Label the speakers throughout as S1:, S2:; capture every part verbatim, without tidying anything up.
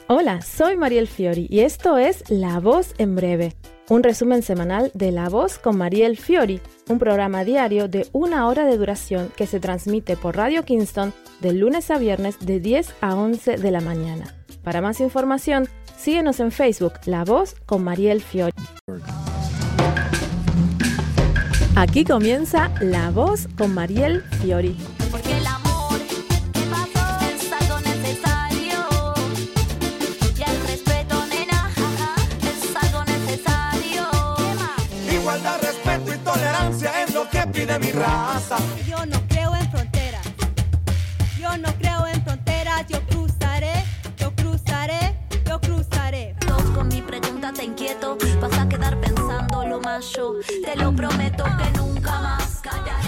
S1: Hola, soy Mariel Fiori y esto es La Voz en Breve, un resumen semanal de La Voz con Mariel Fiori, un programa diario de una hora de duración que se transmite por Radio Kingston de lunes a viernes de diez a once de la mañana. Para más información, síguenos en Facebook, La Voz con Mariel Fiori. Aquí comienza La Voz con Mariel Fiori.
S2: Porque el amor que pasó es algo necesario. Y el respeto, nena, es algo necesario.
S3: Igualdad, respeto y tolerancia es lo que pide mi raza.
S4: Yo no creo en fronteras. Yo no creo en fronteras. Yo cruzaré, yo cruzaré, yo cruzaré.
S2: Dos con mi pregunta te inquieto. Vas a quedar pensando lo más yo. Te lo prometo que nunca más callaré.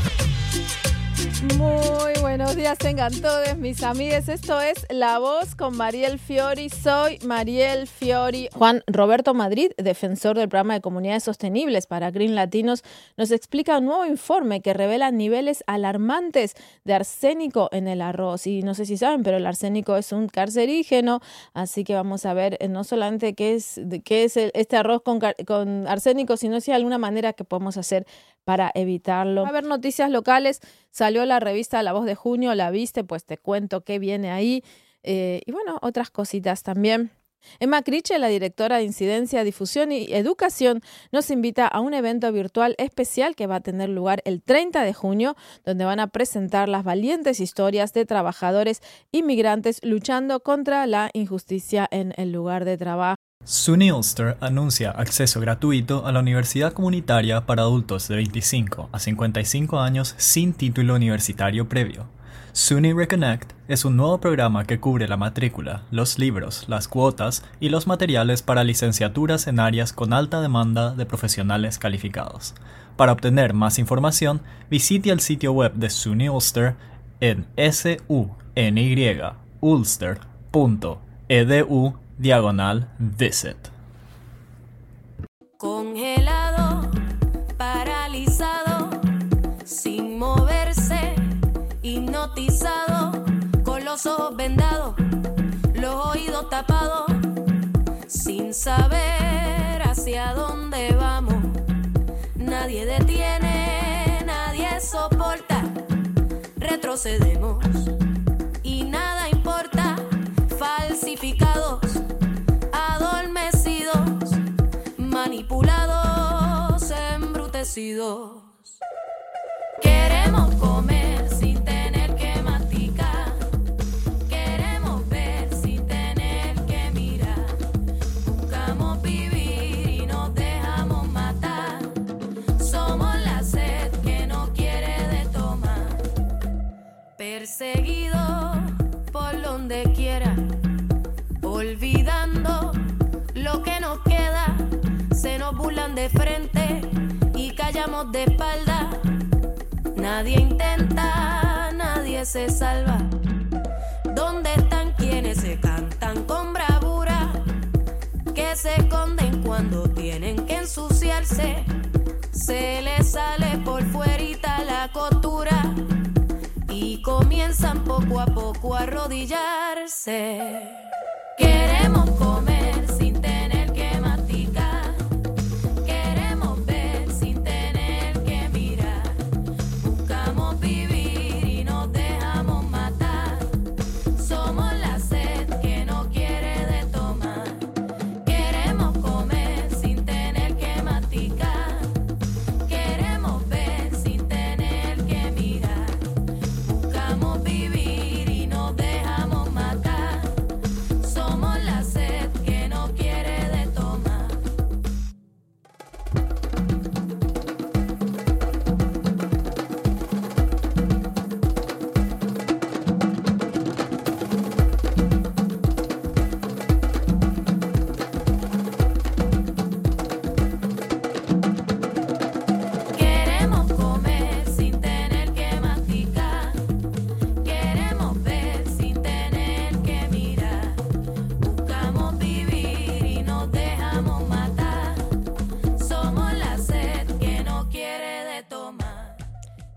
S1: Muy buenos días tengan todos mis amigues. Esto es La Voz con Mariel Fiori. Soy Mariel Fiori. Juan Roberto Madrid, defensor del programa de comunidades sostenibles para Green Latinos, nos explica un nuevo informe que revela niveles alarmantes de arsénico en el arroz. Y no sé si saben, pero el arsénico es un cancerígeno, así que vamos a ver eh, no solamente qué es, qué es el, este arroz con, con arsénico, sino si hay alguna manera que podemos hacer para evitarlo. A ver, noticias locales. Salió la revista La Voz de Junio, ¿la viste? Pues te cuento qué viene ahí. Eh, y bueno, otras cositas también. Emma Criche, la directora de Incidencia, Difusión y Educación, nos invita a un evento virtual especial que va a tener lugar el treinta de junio, donde van a presentar las valientes historias de trabajadores inmigrantes luchando contra la injusticia en el lugar de trabajo.
S5: SUNY Ulster anuncia acceso gratuito a la universidad comunitaria para adultos de veinticinco a cincuenta y cinco años sin título universitario previo. SUNY Reconnect es un nuevo programa que cubre la matrícula, los libros, las cuotas y los materiales para licenciaturas en áreas con alta demanda de profesionales calificados. Para obtener más información, visite el sitio web de SUNY Ulster en suny ulster punto edu diagonal visit.
S2: Congelado, paralizado, sin moverse, hipnotizado, con los ojos vendados, los oídos tapados, sin saber hacia dónde vamos. Nadie detiene, nadie soporta, retrocedemos y nada importa, falsificados, adormecidos, manipulados, embrutecidos. Queremos comer sin tener que masticar. Queremos ver sin tener que mirar. Buscamos vivir y nos dejamos matar. Somos la sed que no quiere de tomar. Perseguidos por donde quiera. Olvidando lo que nos queda, se nos burlan de frente y callamos de espalda. Nadie intenta, nadie se salva. ¿Dónde están quienes se cantan con bravura? Que se esconden cuando tienen que ensuciarse. Se les sale por fuerita la costura y comienzan poco a poco a arrodillarse. Queremos comer sin tener que masticar. Queremos ver sin tener que mirar. Buscamos vivir y nos dejamos matar. Somos la sed que no quiere de tomar. Queremos comer sin tener que masticar. Queremos ver sin tener que mirar. Buscamos vivir y nos dejamos matar.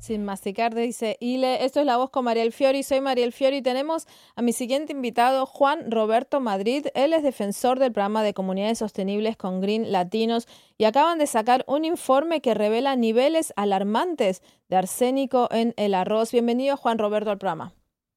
S1: Sin masticar, dice Ile. Esto es La Voz con Mariel Fiori. Soy Mariel Fiori. Tenemos a mi siguiente invitado, Juan Roberto Madrid. Él es defensor del programa de comunidades sostenibles con Green Latinos y acaban de sacar un informe que revela niveles alarmantes de arsénico en el arroz. Bienvenido, Juan Roberto, al programa.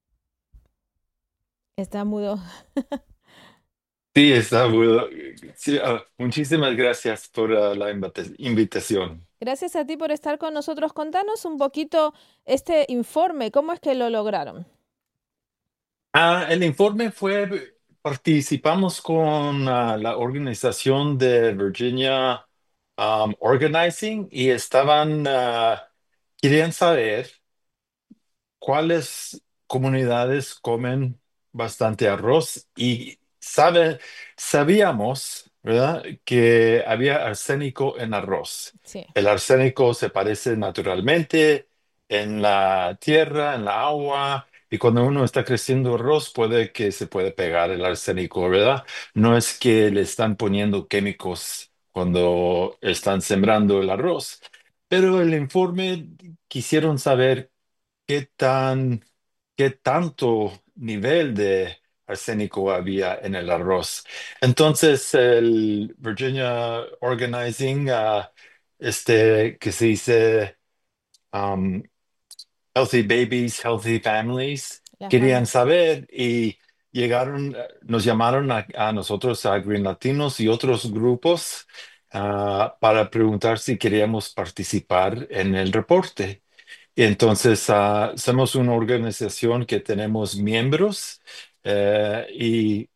S1: Está mudo.
S6: Sí, está bueno. Sí, ah, muchísimas gracias por ah, la invita- invitación.
S1: Gracias a ti por estar con nosotros. Contanos un poquito este informe. ¿Cómo es que lo lograron?
S6: Ah, el informe fue, participamos con ah, la organización de Virginia um, Organizing y estaban, ah, querían saber cuáles comunidades comen bastante arroz y sabe, sabíamos, ¿verdad?, que había arsénico en arroz.
S1: Sí.
S6: El arsénico se parece naturalmente en la tierra, en la agua, y cuando uno está creciendo arroz puede que se puede pegar el arsénico, ¿verdad? No es que le están poniendo químicos cuando están sembrando el arroz. Pero el informe quisieron saber qué tan, qué tanto nivel de arsénico había en el arroz. Entonces, el Virginia Organizing, ah, este, que se dice um, Healthy Babies, Healthy Families,
S1: La
S6: querían
S1: familia.
S6: saber y llegaron, eh, nos llamaron a, a nosotros, a Green Latinos y otros grupos, ah, para preguntar si queríamos participar en el reporte. Y entonces, ah, somos una organización que tenemos miembros, eh, y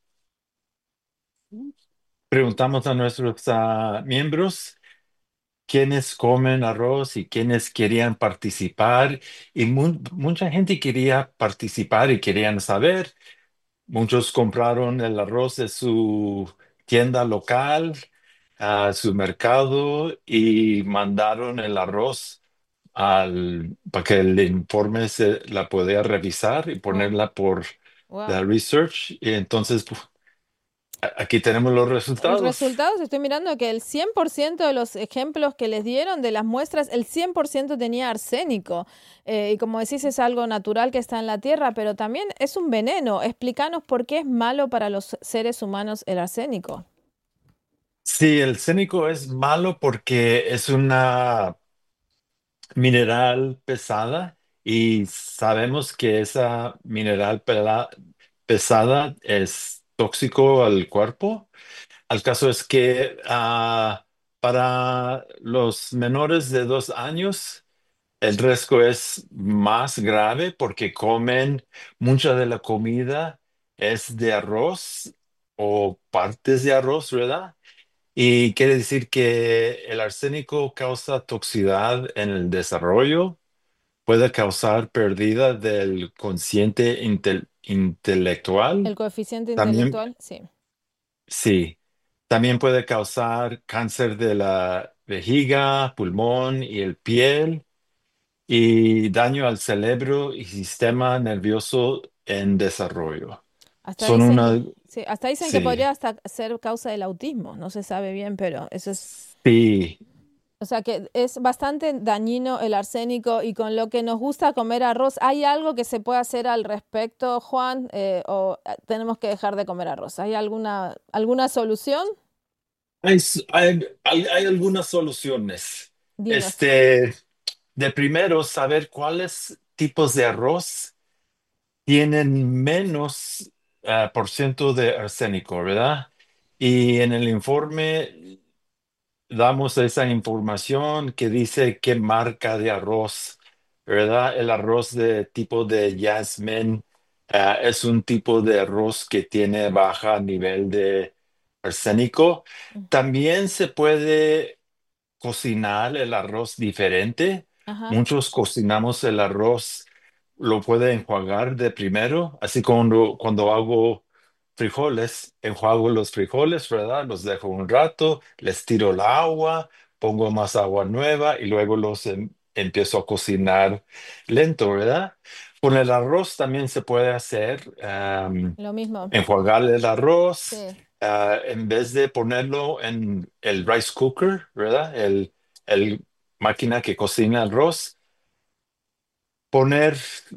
S6: preguntamos a nuestros ah, miembros quiénes comen arroz y quiénes querían participar. Y mu- mucha gente quería participar y querían saber. Muchos compraron el arroz de su tienda local, a su mercado, y mandaron el arroz al, para que el informe se la pudiera revisar y
S1: Wow.
S6: ponerla por la
S1: Wow.
S6: research. Y entonces, pu- a- aquí tenemos los
S1: El
S6: resultados.
S1: resultado, estoy mirando que el cien por ciento de los ejemplos que les dieron de las muestras, el cien por ciento tenía arsénico. Eh, y como decís, es algo natural que está en la tierra, pero también es un veneno. Explícanos por qué es malo para los seres humanos el arsénico.
S6: Sí, el cénico es malo porque es una mineral pesada y sabemos que esa mineral pela- pesada es tóxico al cuerpo. El caso es que ah, para los menores de dos años el riesgo es más grave porque comen mucha de la comida es de arroz o partes de arroz, ¿verdad? Y quiere decir que el arsénico causa toxicidad en el desarrollo, puede causar pérdida del consciente intel- intelectual.
S1: El coeficiente
S6: También,
S1: intelectual, sí.
S6: sí, también puede causar cáncer de la vejiga, pulmón y el piel, y daño al cerebro y sistema nervioso en desarrollo.
S1: Hasta
S6: Son
S1: dicen que,
S6: una,
S1: sí, hasta dicen que
S6: sí,
S1: podría hasta ser causa del autismo. No se sabe bien, pero eso es.
S6: sí.
S1: O sea que es bastante dañino el arsénico y con lo que nos gusta comer arroz, ¿hay algo que se pueda hacer al respecto, Juan? Eh, ¿o eh, tenemos que dejar de comer arroz? ¿Hay alguna, alguna solución?
S6: Hay, s- hay- hay- hay algunas soluciones.
S1: Dinos.
S6: Este, de primero, saber cuáles tipos de arroz tienen menos ah, por ciento de arsénico, ¿verdad? Y en el informe damos esa información que dice qué marca de arroz, ¿verdad? El arroz de tipo de Jasmine, ah, es un tipo de arroz que tiene baja nivel de arsénico.
S1: Mm.
S6: También se puede cocinar el arroz diferente.
S1: Ajá.
S6: Muchos cocinamos el arroz, lo puede enjuagar de primero, así como cuando hago frijoles, enjuago los frijoles, ¿verdad? Los dejo un rato, les tiro el agua, pongo más agua nueva y luego los em- empiezo a cocinar lento, ¿verdad? Con el arroz también se puede hacer, am,
S1: Lo mismo.
S6: enjuagar el arroz,
S1: Sí.
S6: ah, en vez de ponerlo en el rice cooker, ¿verdad? El, el máquina que cocina arroz, poner,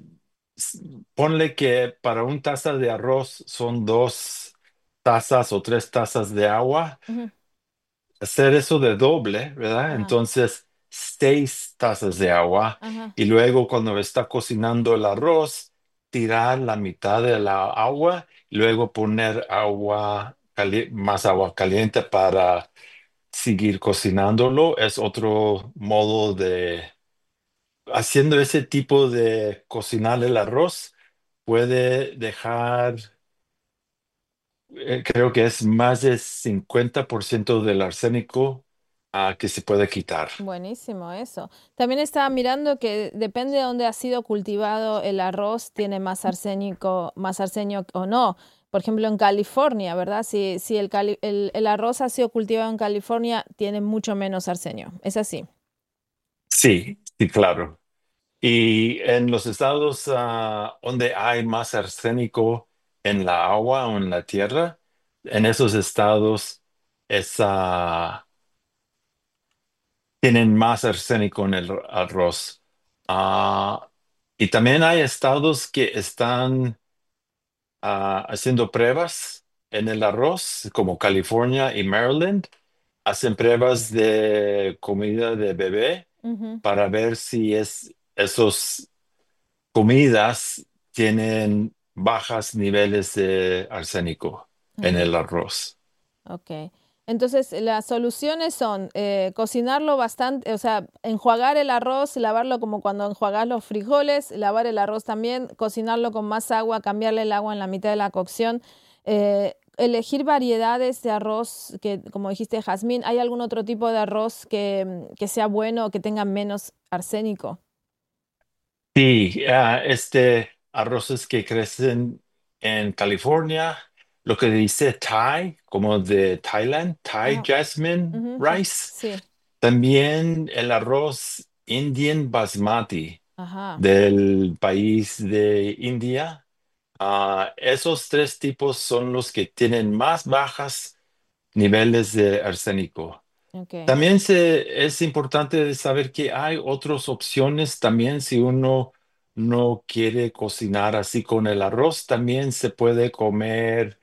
S6: ponle que para un taza de arroz son dos tazas o tres tazas de agua,
S1: Ujú.
S6: hacer eso de doble, ¿verdad?
S1: Ajá,
S6: Entonces, seis tazas de agua
S1: ajá,
S6: y luego cuando está cocinando el arroz, tirar la mitad de la agua y luego poner agua cali- más agua caliente para seguir cocinándolo. Es otro modo de haciendo ese tipo de cocinar el arroz. Puede dejar, eh, creo que es más de cincuenta por ciento del arsénico ah, que se puede quitar.
S1: buenísimo eso. También estaba mirando que depende de dónde ha sido cultivado el arroz, tiene más arsénico, más arsenio o no. Por ejemplo, en California, ¿verdad? Si, si el, cali- el, el arroz ha sido cultivado en California, tiene mucho menos arsenio. Es así.
S6: Sí, sí, claro. Y en los estados ah, donde hay más arsénico en la agua o en la tierra, en esos estados esa, tienen más arsénico en el arroz. Ah, y también hay estados que están ah, haciendo pruebas en el arroz, como California y Maryland. Hacen pruebas de comida de bebé
S1: Ujú,
S6: para ver si es esos comidas tienen bajas niveles de arsénico en
S1: ujú.
S6: el arroz.
S1: Ok. Entonces, las soluciones son eh, cocinarlo bastante, o sea, enjuagar el arroz, lavarlo como cuando enjuagas los frijoles, lavar el arroz también, cocinarlo con más agua, cambiarle el agua en la mitad de la cocción, eh, elegir variedades de arroz que, como dijiste, jazmín. ¿Hay algún otro tipo de arroz que, mm, que sea bueno o que tenga menos arsénico?
S6: Sí, ah, este arroces que crecen en California, lo que dice Thai, como de Thailand, Thai
S1: Ah,
S6: Jasmine
S1: ujú, ja-
S6: Rice.
S1: sí,
S6: También el arroz Indian Basmati
S1: ajá,
S6: del país de India. Ah, esos tres tipos son los que tienen más bajas niveles de arsénico.
S1: ok,
S6: También se, es importante saber que hay otras opciones también si uno no quiere cocinar así con el arroz, también se puede comer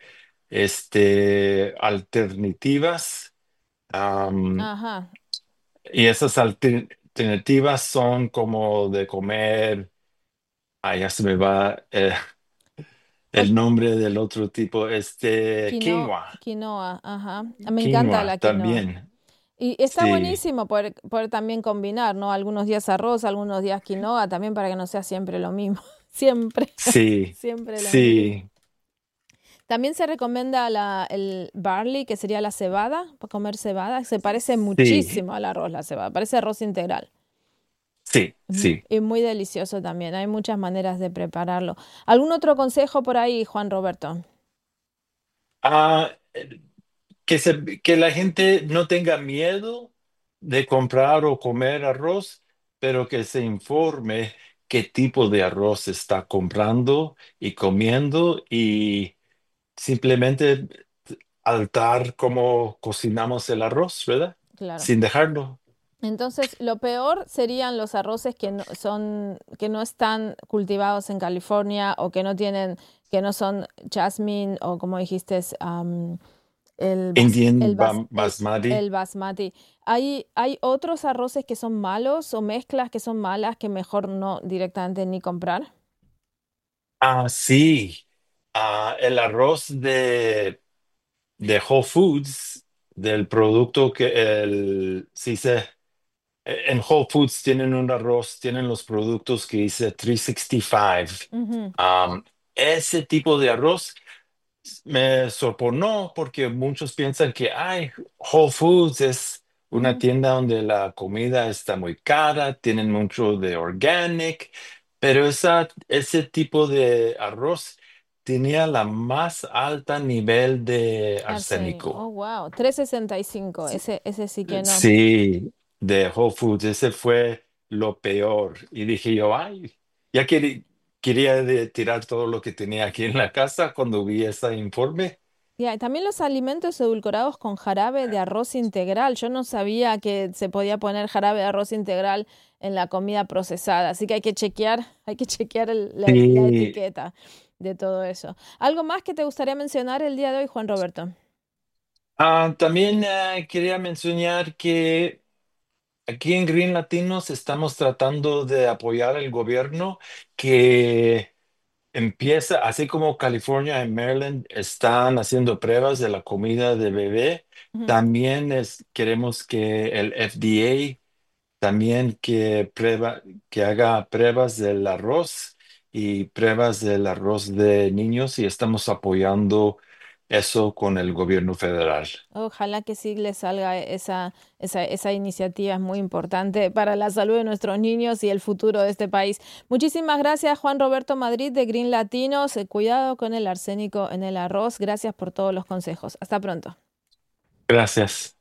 S6: este, alternativas. Am,
S1: ajá.
S6: y esas alter- alternativas son como de comer, ah, ya se me va eh, el nombre del otro tipo, este,
S1: Quinoa,
S6: quinoa,
S1: quinoa, ajá. Me encanta
S6: quinoa
S1: la quinoa.
S6: también,
S1: Y está
S6: sí,
S1: buenísimo poder, poder también combinar, ¿no? Algunos días arroz, algunos días quinoa, también para que no sea siempre lo mismo. Siempre,
S6: sí,
S1: siempre lo mismo.
S6: sí.
S1: También se recomienda la, el barley, que sería la cebada, para comer cebada. Se parece
S6: Sí,
S1: muchísimo al arroz, la cebada. Parece arroz integral.
S6: sí,
S1: Mm,
S6: sí.
S1: y muy delicioso también. Hay muchas maneras de prepararlo. ¿Algún otro consejo por ahí, Juan Roberto?
S6: Ah, eh, que se, que la gente no tenga miedo de comprar o comer arroz, pero que se informe qué tipo de arroz está comprando y comiendo y simplemente altar cómo cocinamos el arroz, ¿verdad?
S1: Claro.
S6: Sin dejarlo.
S1: Entonces, lo peor serían los arroces que no son, que no están cultivados en California o que no tienen, que no son jasmine o como dijiste, es, am, el bas- el
S6: Indian
S1: bas-
S6: ba-
S1: el-
S6: basmati.
S1: el basmati. ¿Hay, hay otros arroces que son malos o mezclas que son malas que mejor no directamente ni comprar?
S6: Ah, sí. Ah, el arroz de de Whole Foods, del producto que el, sí se, en Whole Foods tienen un arroz, tienen los productos que dice trescientos sesenta y cinco.
S1: Ujú,
S6: Um, ese tipo de arroz me sorprendió porque muchos piensan que ay, Whole Foods es una
S1: ujú.
S6: tienda donde la comida está muy cara, tienen mucho de organic, pero esa, ese tipo de arroz tenía la más alta nivel de
S1: Arsenio. Oh,
S6: arsénico.
S1: wow. trescientos sesenta y cinco. Ese, ese sí que no.
S6: Sí, de Whole Foods, ese fue lo peor. Y dije yo, ay, ya querí- quería de tirar todo lo que tenía aquí en la casa cuando vi ese informe.
S1: Yeah, y también los alimentos edulcorados con jarabe de arroz integral. Yo no sabía que se podía poner jarabe de arroz integral en la comida procesada, así que hay que chequear, hay que chequear el- la, la
S6: Sí.
S1: etiqueta de todo eso. ¿Algo más que te gustaría mencionar el día de hoy, Juan Roberto?
S6: Ah, también eh, quería mencionar que aquí en Green Latinos estamos tratando de apoyar al gobierno que empieza, así como California y Maryland están haciendo pruebas de la comida de bebé,
S1: Ujú.
S6: también es, queremos que el F D A también que, prueba, que haga pruebas del arroz y pruebas del arroz de niños y estamos apoyando eso con el gobierno federal.
S1: Ojalá que sí le salga esa, esa, esa iniciativa, es muy importante para la salud de nuestros niños y el futuro de este país. Muchísimas gracias, Juan Roberto Madrid de Green Latinos. Eh, Cuidado con el arsénico en el arroz. Gracias por todos los consejos. Hasta pronto.
S6: Gracias.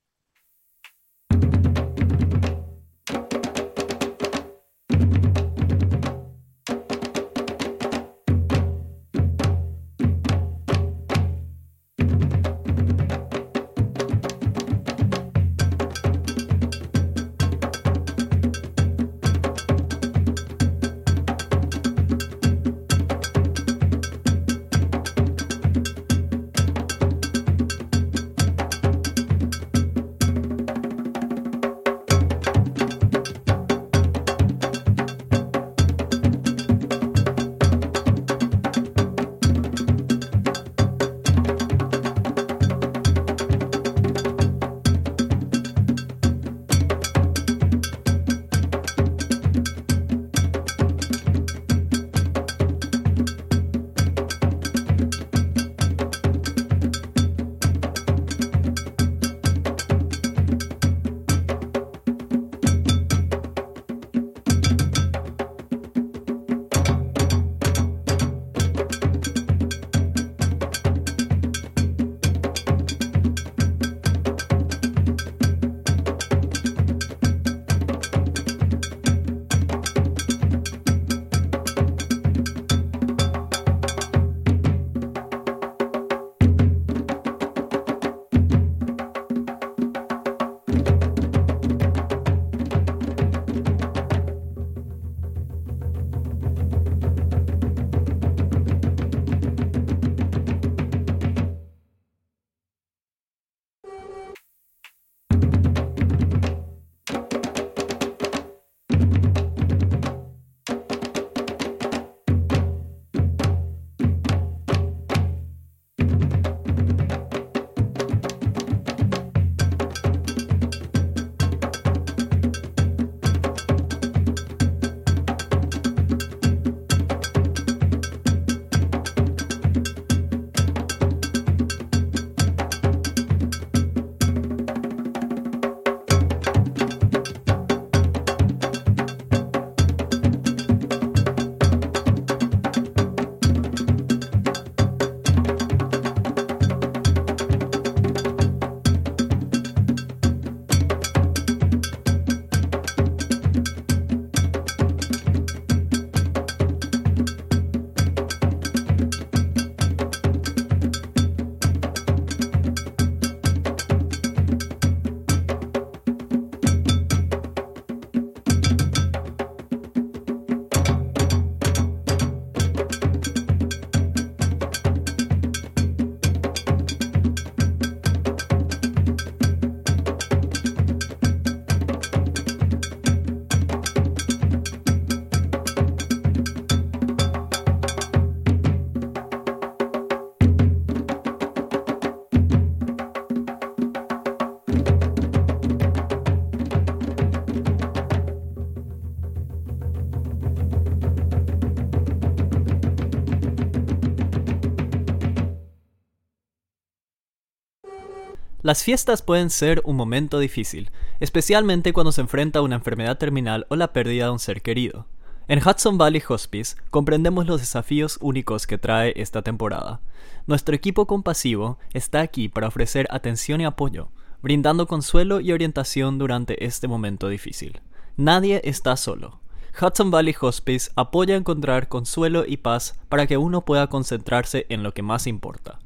S5: Las fiestas pueden ser un momento difícil, especialmente cuando se enfrenta a una enfermedad terminal o la pérdida de un ser querido. En Hudson Valley Hospice comprendemos los desafíos únicos que trae esta temporada. Nuestro equipo compasivo está aquí para ofrecer atención y apoyo, brindando consuelo y orientación durante este momento difícil. Nadie está solo. Hudson Valley Hospice apoya a encontrar consuelo y paz para que uno pueda concentrarse en lo que más importa.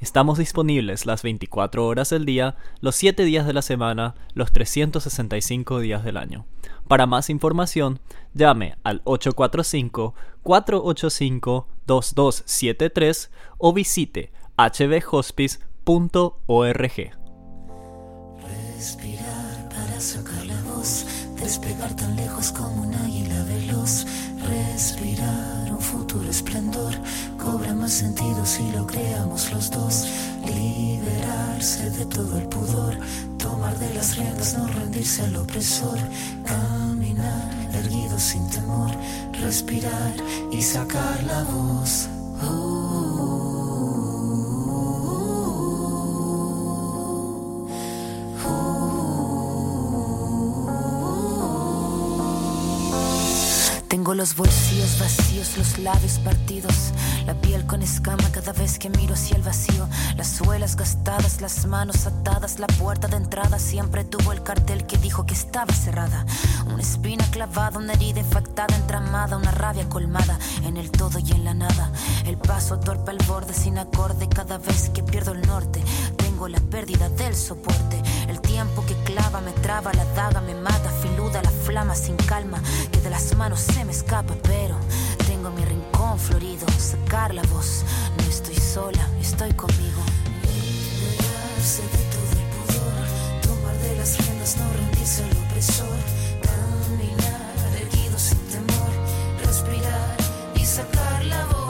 S5: Estamos disponibles las veinticuatro horas del día, los siete días de la semana, los trescientos sesenta y cinco días del año. Para más información, llame al ocho cuatro cinco, cuatro ocho cinco, dos dos siete tres o visite h b hospice punto org.
S7: Respirar para sacar la voz, despegar tan lejos como un águila veloz. Respirar, un futuro esplendor, cobra más sentido si lo creamos los dos. Liberarse de todo el pudor, tomar de las riendas, no rendirse al opresor. Caminar, erguido sin temor, respirar y sacar la voz. Oh. Tengo los bolsillos vacíos, los labios partidos, la piel con escama cada vez que miro hacia el vacío. Las suelas gastadas, las manos atadas, la puerta de entrada siempre tuvo el cartel que dijo que estaba cerrada. Una espina clavada, una herida infectada, entramada, una rabia colmada en el todo y en la nada. El paso torpe al borde sin acorde cada vez que pierdo el norte. Tengo la pérdida del soporte, el tiempo que clava me traba, la daga me mata, filuda la flama sin calma que de las manos se me escapa, pero tengo mi rincón florido, sacar la voz, no estoy sola, estoy conmigo. Liberarse de todo el pudor, tomar de las riendas, no rendirse al opresor, caminar erguido sin temor, respirar y sacar la voz.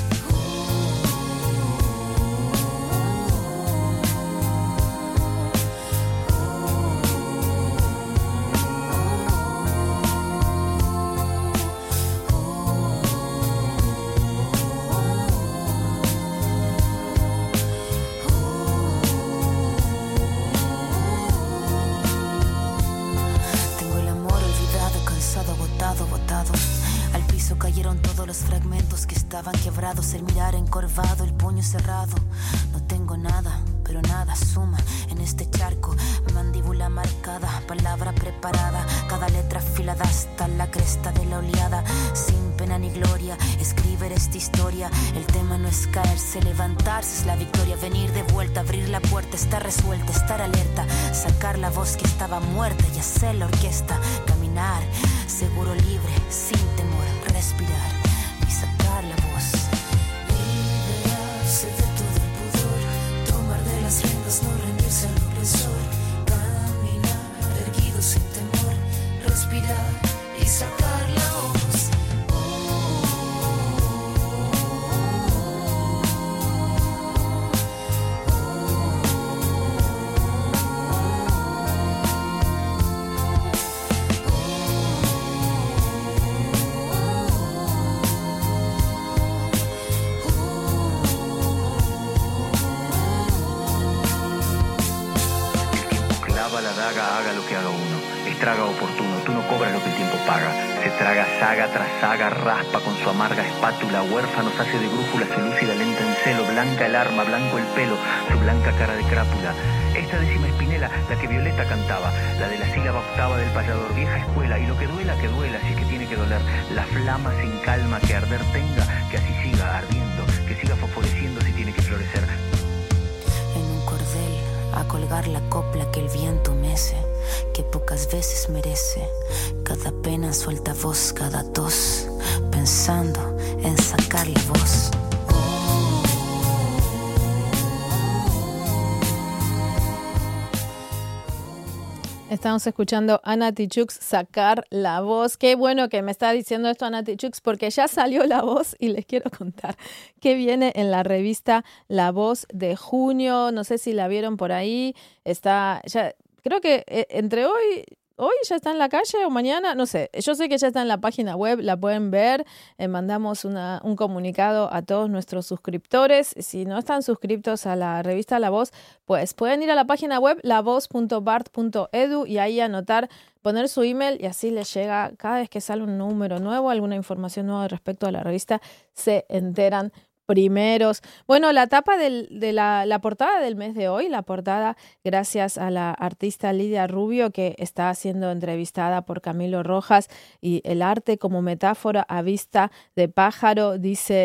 S7: Cayeron todos los fragmentos que estaban quebrados, el mirar encorvado, el puño cerrado. No tengo nada, pero nada suma en este charco. Mandíbula marcada, palabra preparada, cada letra afilada hasta la cresta de la oleada. Sin pena ni gloria, escribir esta historia. El tema no es caerse, levantarse es la victoria. Venir de vuelta, abrir la puerta, estar resuelta, estar alerta, sacar la voz que estaba muerta y hacer la orquesta. Caminar, seguro, libre, sin temor, respirar y sacar la voz. Liberarse de todo el pudor, tomar de las riendas, no rendirse al opresor. Caminar, erguido sin temor, respirar y sacar la voz.
S8: Haga lo que haga uno, estraga oportuno, tú no cobras lo que el tiempo paga. Se traga saga tras saga, raspa con su amarga espátula, huérfanos hace de brújula, se lúcida lenta en celo, blanca el arma, blanco el pelo, su blanca cara de crápula. Esta décima espinela, la que Violeta cantaba, la de la sílaba octava del payador, vieja escuela, y lo que duela, que duela, si es que tiene que doler, la flama sin calma que arder tenga, que así siga ardiendo, que siga fosforeciendo si tiene que florecer.
S7: En un cordel, a colgar la copla que el viento mece, que pocas veces merece, cada pena suelta voz, cada tos, pensando en sacar la voz.
S1: Estamos escuchando a Nati Chux, Sacar la Voz. Qué bueno que me está diciendo esto a Nati Chux, porque ya salió La Voz y les quiero contar que viene en la revista La Voz de junio. No sé si la vieron por ahí. Está ya, creo que entre hoy... Hoy ya está en la calle o mañana, no sé. Yo sé que ya está en la página web, la pueden ver. Eh, mandamos una, un comunicado a todos nuestros suscriptores. Si no están suscriptos a la revista La Voz, pues pueden ir a la página web la voz punto bart punto edu y ahí anotar, poner su email y así les llega cada vez que sale un número nuevo, alguna información nueva respecto a la revista, se enteran primeros. Bueno, la tapa del, de la, la portada del mes de hoy, la portada gracias a la artista Lidia Rubio, que está siendo entrevistada por Camilo Rojas, y el arte como metáfora a vista de pájaro, dice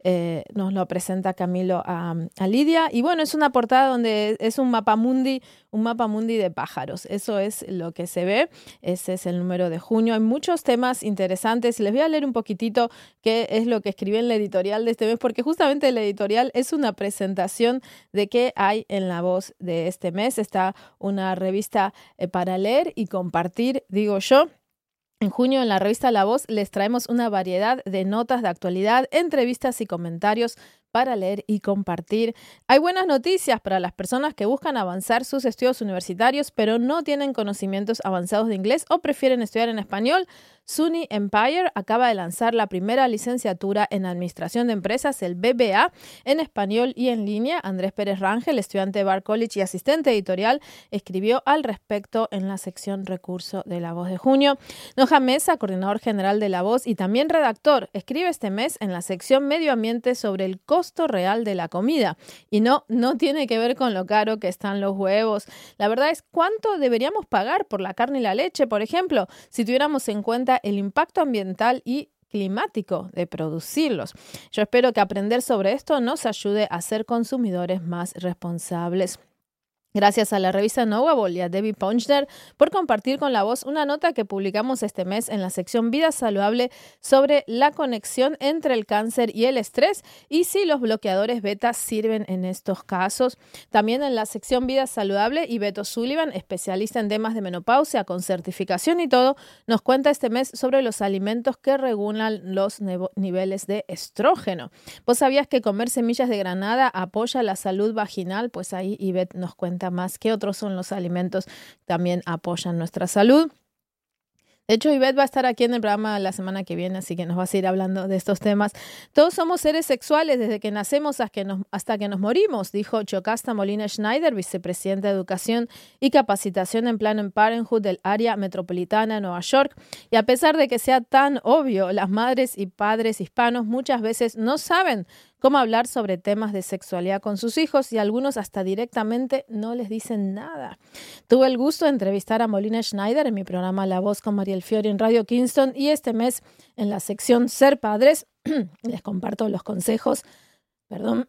S1: eh, nos lo presenta Camilo a, a Lidia. Y bueno, es una portada donde es un mapamundi, un mapamundi de pájaros. Eso es lo que se ve. Ese es el número de junio. Hay muchos temas interesantes. Les voy a leer un poquitito qué es lo que escribí en la editorial de este mes, porque justamente la editorial es una presentación de qué hay en La Voz de este mes. Está una revista eh, para leer y compartir, digo yo. En junio, en la revista La Voz, les traemos una variedad de notas de actualidad, entrevistas y comentarios para leer y compartir. Hay buenas noticias para las personas que buscan avanzar sus estudios universitarios, pero no tienen conocimientos avanzados de inglés o prefieren estudiar en español. SUNY Empire acaba de lanzar la primera licenciatura en Administración de Empresas, el B B A, en español y en línea. Andrés Pérez Rangel, estudiante de Bard College y asistente editorial, escribió al respecto en la sección Recurso de La Voz de junio. Noja Mesa, coordinador general de La Voz y también redactor, escribe este mes en la sección Medio Ambiente sobre el costo real de la comida. Y no, no tiene que ver con lo caro que están los huevos. La verdad es cuánto deberíamos pagar por la carne y la leche, por ejemplo, si tuviéramos en cuenta el impacto ambiental y climático de producirlos. Yo espero que aprender sobre esto nos ayude a ser consumidores más responsables. Gracias a la revista Knowable y a Debbie Ponchner por compartir con La Voz una nota que publicamos este mes en la sección Vida Saludable sobre la conexión entre el cáncer y el estrés y si los bloqueadores beta sirven en estos casos. También en la sección Vida Saludable, Ibeto Sullivan, especialista en temas de menopausia con certificación y todo, nos cuenta este mes sobre los alimentos que regulan los niveles de estrógeno. ¿Vos sabías que comer semillas de granada apoya la salud vaginal? Pues ahí Ivette nos cuenta más qué otros son los alimentos que también apoyan nuestra salud. De hecho, Ivette va a estar aquí en el programa la semana que viene, así que nos va a seguir hablando de estos temas. Todos somos seres sexuales desde que nacemos hasta que nos, hasta que nos morimos, dijo Yocasta Molina Schneider, vicepresidenta de Educación y Capacitación en Planned Parenthood del área metropolitana de Nueva York. Y a pesar de que sea tan obvio, las madres y padres hispanos muchas veces no saben cómo hablar sobre temas de sexualidad con sus hijos y algunos hasta directamente no les dicen nada. Tuve el gusto de entrevistar a Molina Schneider en mi programa La Voz con Mariel Fiori en Radio Kingston y este mes en la sección Ser Padres les comparto los consejos, perdón,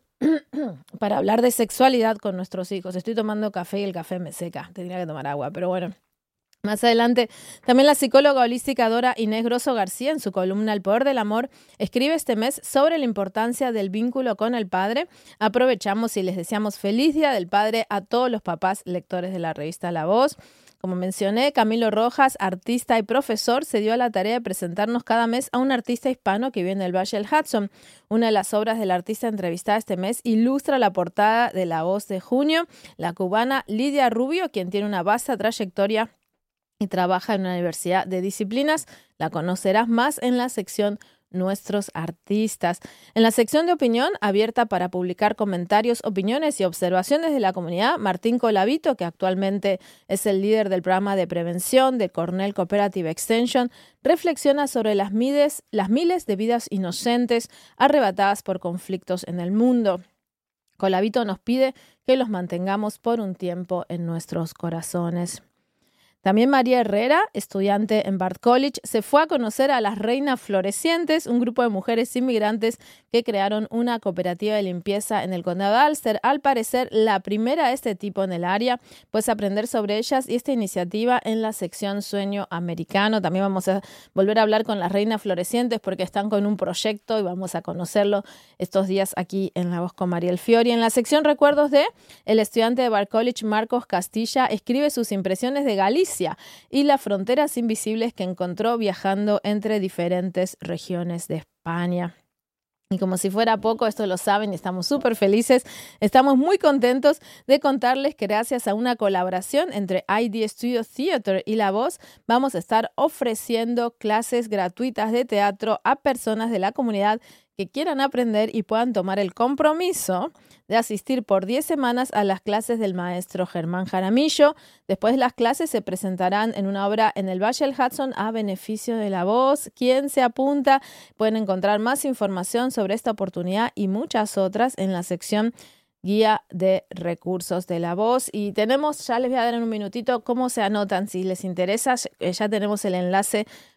S1: para hablar de sexualidad con nuestros hijos. Estoy tomando café y el café me seca, tendría que tomar agua, pero bueno. Más adelante, también la psicóloga holística Dora Inés Grosso García, en su columna El Poder del Amor, escribe este mes sobre la importancia del vínculo con el padre. Aprovechamos y les deseamos feliz Día del Padre a todos los papás lectores de la revista La Voz. Como mencioné, Camilo Rojas, artista y profesor, se dio a la tarea de presentarnos cada mes a un artista hispano que vive en el Valle del Hudson. Una de las obras del artista entrevistada este mes ilustra la portada de La Voz de junio, la cubana Lidia Rubio, quien tiene una vasta trayectoria y trabaja en una diversidad de disciplinas. La conocerás más en la sección Nuestros Artistas. En la sección de opinión, abierta para publicar comentarios, opiniones y observaciones de la comunidad, Martín Colavito, que actualmente es el líder del programa de prevención de Cornell Cooperative Extension, reflexiona sobre las miles, las miles de vidas inocentes arrebatadas por conflictos en el mundo. Colavito nos pide que los mantengamos por un tiempo en nuestros corazones. También María Herrera, estudiante en Bard College, se fue a conocer a las Reinas Florecientes, un grupo de mujeres inmigrantes que crearon una cooperativa de limpieza en el condado de Ulster. Al parecer, la primera de este tipo en el área. Puedes aprender sobre ellas y esta iniciativa en la sección Sueño Americano. También vamos a volver a hablar con las Reinas Florecientes porque están con un proyecto y vamos a conocerlo estos días aquí en La Voz con Mariel Fiori. En la sección Recuerdos de, el estudiante de Bard College, Marcos Castilla, escribe sus impresiones de Galicia y las fronteras invisibles que encontró viajando entre diferentes regiones de España. Y como si fuera poco, esto lo saben y estamos súper felices. Estamos muy contentos de contarles que gracias a una colaboración entre I D Studio Theater y La Voz, vamos a estar ofreciendo clases gratuitas de teatro a personas de la comunidad que quieran aprender y puedan tomar el compromiso de asistir por diez semanas a las clases del maestro Germán Jaramillo. Después las clases se presentarán en una obra en el Valle del Hudson a beneficio de La Voz. ¿Quién se apunta? Pueden encontrar más información sobre esta oportunidad y muchas otras en la sección Guía de Recursos de La Voz. Y tenemos, ya les voy a dar en un minutito cómo se anotan. Si les interesa, ya tenemos el enlace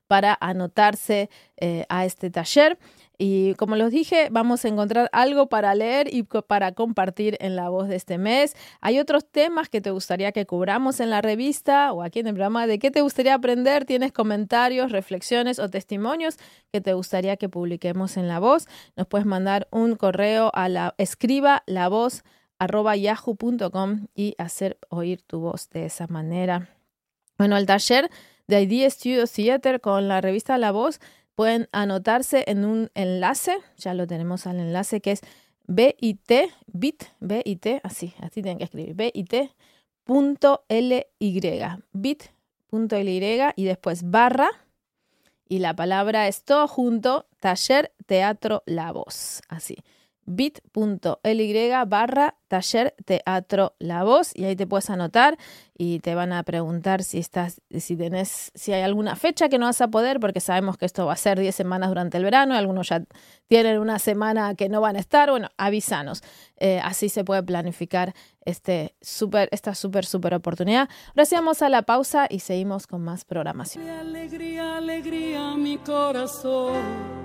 S1: para anotarse eh, a este taller. Y como les dije, vamos a encontrar algo para leer y para compartir en La Voz de este mes. Hay otros temas que te gustaría que cubramos en la revista o aquí en el programa. ¿De qué te gustaría aprender? ¿Tienes comentarios, reflexiones o testimonios que te gustaría que publiquemos en La Voz? Nos puedes mandar un correo a la escriba la voz arroba yahoo punto com y hacer oír tu voz de esa manera. Bueno, el taller de Idea Studio Theater con la revista La Voz pueden anotarse en un enlace, ya lo tenemos al enlace que es bit, bit, bit, así, así tienen que escribir, bit punto ly, bit punto ly y después barra, y la palabra es todo junto, Taller Teatro La Voz, así, bit punto ly barra Taller Teatro La Voz, y ahí te puedes anotar y te van a preguntar si estás, si tenés, si hay alguna fecha que no vas a poder, porque sabemos que esto va a ser diez semanas durante el verano, y algunos ya tienen una semana que no van a estar. Bueno, avísanos. Eh, así se puede planificar este super, esta súper, súper oportunidad. Ahora sí vamos a la pausa y seguimos con más programación.
S9: Alegría, alegría, mi corazón.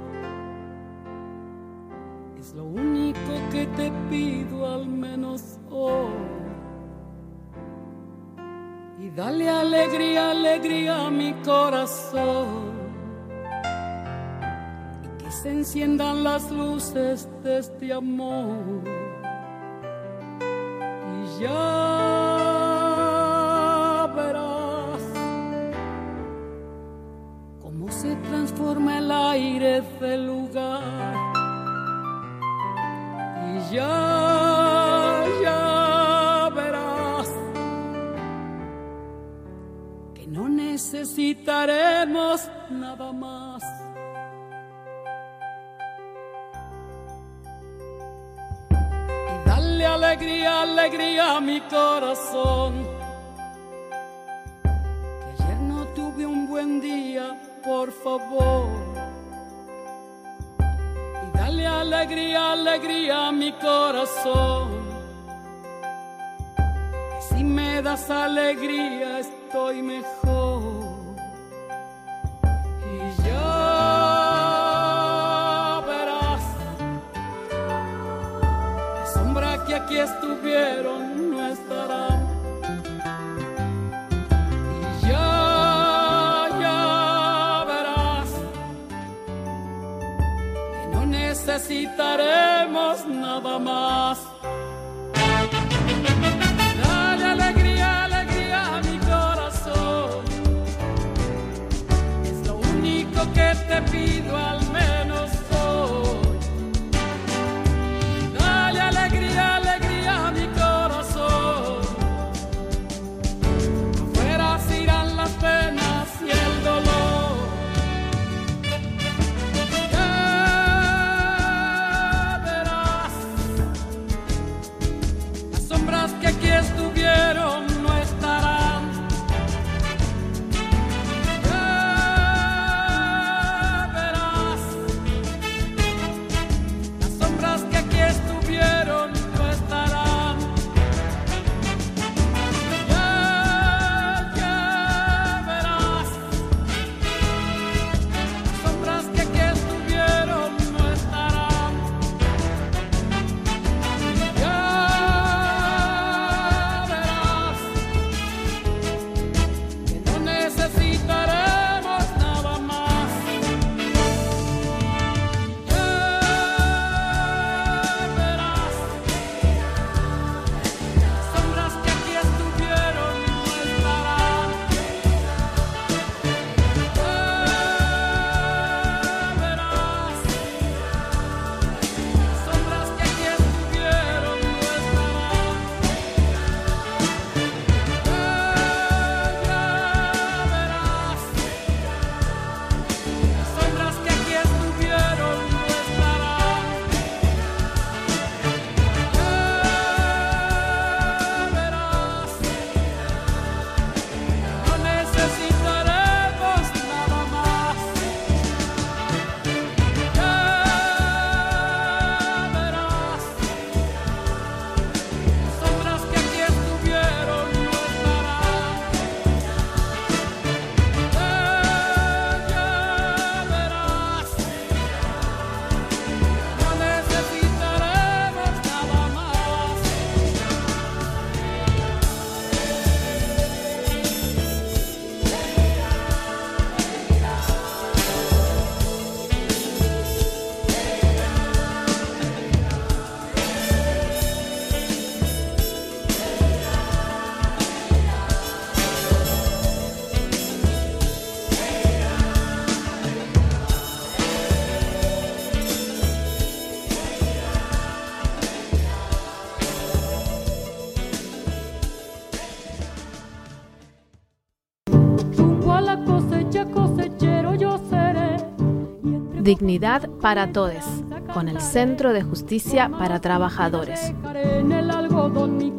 S9: Es lo único que te pido al menos hoy. Y dale alegría, alegría a mi corazón. Y que se enciendan las luces de este amor. Y ya verás cómo se transforma el aire del lugar. Y ya, ya verás que no necesitaremos nada más. Y dale alegría, alegría a mi corazón. Que ayer no tuve un buen día, por favor. Dale alegría, alegría a mi corazón. Que si me das alegría estoy mejor. Y ya verás, la sombra que aquí estuvieron no estarán. Y ya, ya verás que no necesitaremos nada más. Dale alegría, alegría a mi corazón. Es lo único que te pido al menos hoy. Dale alegría, alegría a mi corazón. Afuera se irán las penas y el dolor.
S1: Dignidad para Todes, con el Centro de Justicia para Trabajadores.
S9: En el algodón mi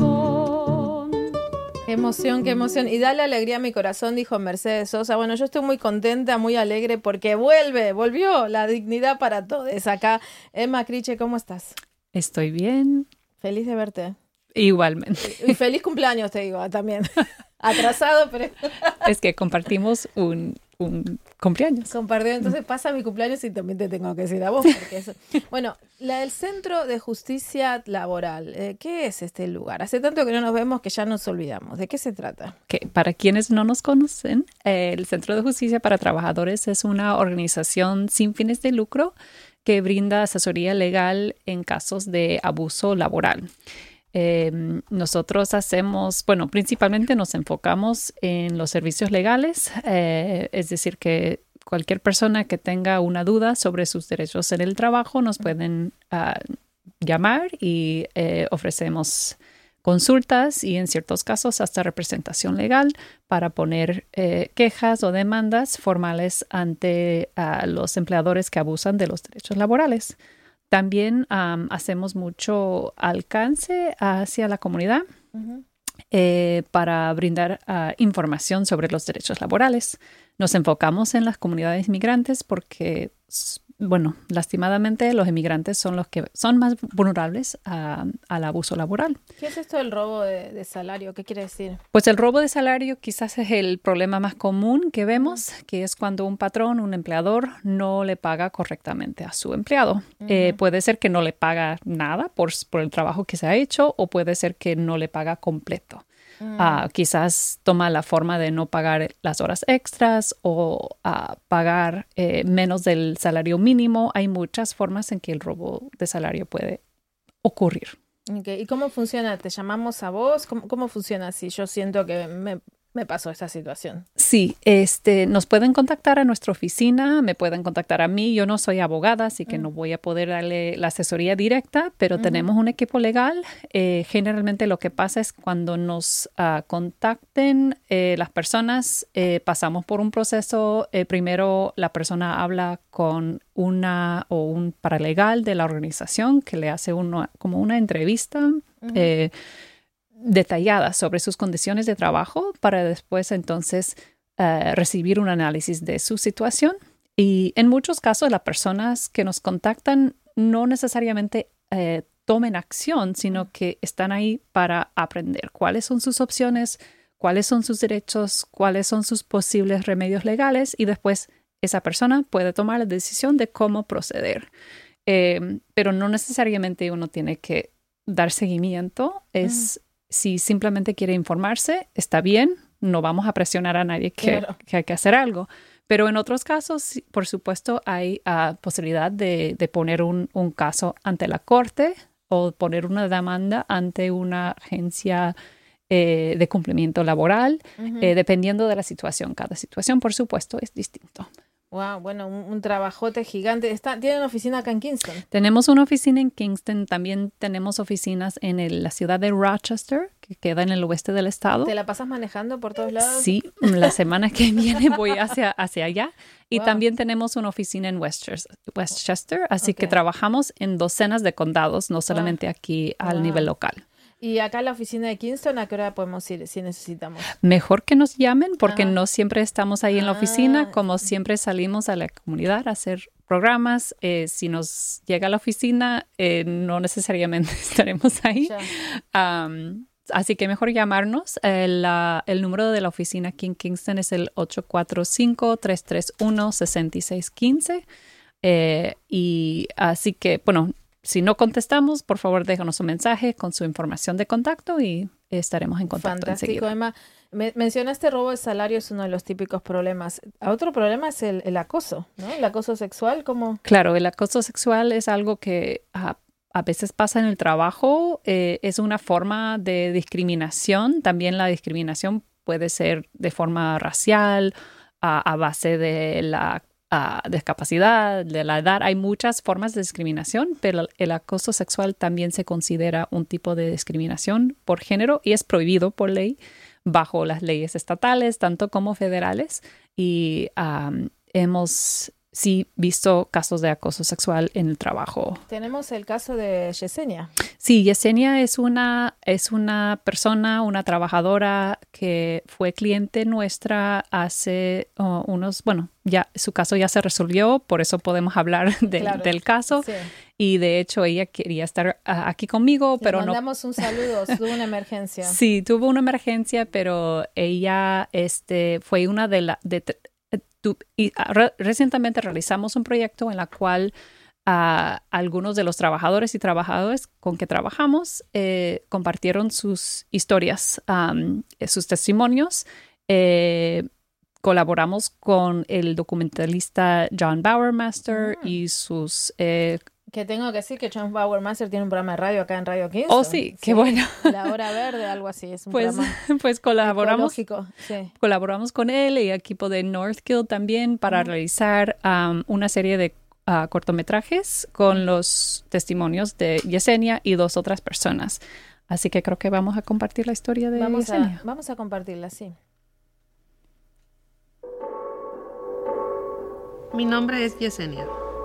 S9: corazón.
S1: Qué emoción, qué emoción. Y dale alegría a mi corazón, dijo Mercedes Sosa. Bueno, yo estoy muy contenta, muy alegre porque vuelve, volvió la dignidad para todos. Acá, Emma Criche, ¿cómo estás?
S10: Estoy bien.
S1: Feliz de verte.
S10: Igualmente.
S1: Y feliz cumpleaños, te digo, también. Atrasado, pero...
S10: Es que compartimos un, un cumpleaños.
S1: Compartido, entonces pasa mi cumpleaños y también te tengo que decir a vos. Porque eso... Bueno, la del Centro de Justicia Laboral, eh, ¿qué es este lugar? Hace tanto que no nos vemos que ya nos olvidamos. ¿De qué se trata?
S10: Que para quienes no nos conocen, eh, el Centro de Justicia para Trabajadores es una organización sin fines de lucro que brinda asesoría legal en casos de abuso laboral. Eh, nosotros hacemos, bueno, principalmente nos enfocamos en los servicios legales, eh, es decir, que cualquier persona que tenga una duda sobre sus derechos en el trabajo nos pueden uh, llamar y eh, ofrecemos consultas y en ciertos casos hasta representación legal para poner eh, quejas o demandas formales ante uh, los empleadores que abusan de los derechos laborales. También um, hacemos mucho alcance hacia la comunidad uh-huh. eh, para brindar uh, información sobre los derechos laborales. Nos enfocamos en las comunidades migrantes porque, bueno, lastimadamente los inmigrantes son los que son más vulnerables a, al abuso laboral.
S1: ¿Qué es esto del robo de, de salario? ¿Qué quiere decir?
S10: Pues el robo de salario quizás es el problema más común que vemos, uh-huh. que es cuando un patrón, un empleador, no le paga correctamente a su empleado. Uh-huh. Eh, puede ser que no le paga nada por, por el trabajo que se ha hecho o puede ser que no le paga completo. Mm. Uh, quizás toma la forma de no pagar las horas extras o uh, pagar eh, menos del salario mínimo. Hay muchas formas en que el robo de salario puede ocurrir.
S1: Okay. ¿Y cómo funciona? ¿Te llamamos a vos? ¿Cómo, cómo funciona si yo siento que me, me pasó esta situación?
S10: Sí, este, nos pueden contactar a nuestra oficina, me pueden contactar a mí. Yo no soy abogada, así que mm. no voy a poder darle la asesoría directa, pero mm. tenemos un equipo legal. Eh, generalmente lo que pasa es cuando nos uh, contacten eh, las personas, eh, pasamos por un proceso. Eh, primero la persona habla con una o un paralegal de la organización que le hace uno, como una entrevista mm. eh, detallada sobre sus condiciones de trabajo para después entonces uh, recibir un análisis de su situación. Y en muchos casos las personas que nos contactan no necesariamente uh, tomen acción, sino que están ahí para aprender cuáles son sus opciones, cuáles son sus derechos, cuáles son sus posibles remedios legales y después esa persona puede tomar la decisión de cómo proceder. Eh, pero no necesariamente uno tiene que dar seguimiento. Es... Mm. Si simplemente quiere informarse, está bien, no vamos a presionar a nadie que, claro. que hay que hacer algo. Pero en otros casos, por supuesto, hay uh, posibilidad de, de poner un, un caso ante la corte o poner una demanda ante una agencia eh, de cumplimiento laboral, uh-huh. eh, dependiendo de la situación. Cada situación, por supuesto, es distinto.
S1: Wow, bueno, un, un trabajote gigante. Está, ¿Tienen oficina acá en Kingston?
S10: Tenemos una oficina en Kingston. También tenemos oficinas en el, la ciudad de Rochester, que queda en el oeste del estado.
S1: ¿Te la pasas manejando por todos lados?
S10: Sí, la semana que viene voy hacia, hacia allá. Y wow. también tenemos una oficina en Westchester, Westchester así okay. que trabajamos en docenas de condados, no solamente wow. aquí al wow. nivel local.
S1: ¿Y acá en la oficina de Kingston, a qué hora podemos ir si necesitamos?
S10: Mejor que nos llamen porque
S1: Ajá.
S10: no siempre estamos ahí en la oficina.
S1: Ah.
S10: Como siempre salimos a la comunidad a hacer programas. Eh, si nos llega a la oficina, eh, no necesariamente estaremos ahí. Um, así que mejor llamarnos. El, uh, el número de la oficina aquí en Kingston es el ocho cuatro cinco, tres tres uno, seis seis uno cinco. Eh, y así que, bueno... Si no contestamos, por favor, déjanos un mensaje con su información de contacto y estaremos en contacto
S1: Fantástico,
S10: enseguida.
S1: Emma. Me, mencionaste robo de salario, es uno de los típicos problemas. Otro problema es el, el acoso, ¿no? El acoso sexual, ¿cómo?
S10: Claro, el acoso sexual es algo que a, a veces pasa en el trabajo. Eh, es una forma de discriminación. También la discriminación puede ser de forma racial, a, a base de la Uh, discapacidad, de la edad. Hay muchas formas de discriminación, pero el acoso sexual también se considera un tipo de discriminación por género y es prohibido por ley bajo las leyes estatales, tanto como federales. Y um, hemos sí visto casos de acoso sexual en el trabajo.
S1: Tenemos el caso de Yesenia.
S10: Sí, Yesenia es una, es una persona, una trabajadora que fue cliente nuestra hace uh, unos, bueno, ya su caso ya se resolvió, por eso podemos hablar de,
S1: claro,
S10: del caso.
S1: Sí.
S10: Y de hecho ella quería estar uh, aquí conmigo,
S1: Le
S10: pero no.
S1: mandamos un saludo, tuvo una emergencia.
S10: Sí, tuvo una emergencia, pero ella este, fue una de las... Tu, y re, recientemente realizamos un proyecto en la cual uh, algunos de los trabajadores y trabajadoras con que trabajamos eh, compartieron sus historias, um, sus testimonios. Eh, colaboramos con el documentalista John Bowermaster mm. y sus... Eh,
S1: que tengo que decir que John Bowermaster tiene un programa de radio acá en Radio quince.
S10: Oh, sí, qué sí, bueno.
S1: La Hora Verde, algo así. Es un
S10: pues,
S1: programa
S10: pues colaboramos,
S1: sí.
S10: colaboramos con él y equipo de Northkill también para uh-huh. realizar um, una serie de uh, cortometrajes con los testimonios de Yesenia y dos otras personas. Así que creo que vamos a compartir la historia de
S1: vamos
S10: Yesenia.
S1: A, vamos a compartirla, sí.
S11: Mi nombre es Yesenia.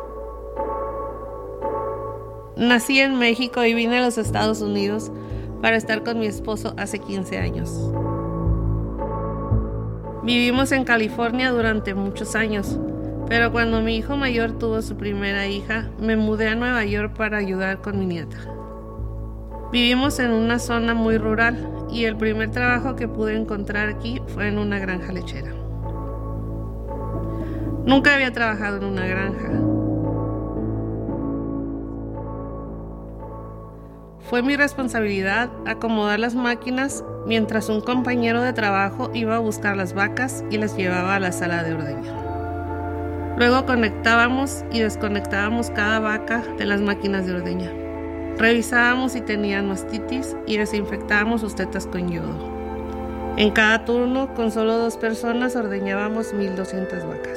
S11: Nací en México y vine a los Estados Unidos para estar con mi esposo hace quince años. Vivimos en California durante muchos años, pero cuando mi hijo mayor tuvo su primera hija, me mudé a Nueva York para ayudar con mi nieta. Vivimos en una zona muy rural y el primer trabajo que pude encontrar aquí fue en una granja lechera. Nunca había trabajado en una granja. Fue mi responsabilidad acomodar las máquinas mientras un compañero de trabajo iba a buscar las vacas y las llevaba a la sala de ordeña. Luego conectábamos y desconectábamos cada vaca de las máquinas de ordeña. Revisábamos si tenían mastitis y desinfectábamos sus tetas con yodo. En cada turno, con solo dos personas, ordeñábamos mil doscientas vacas.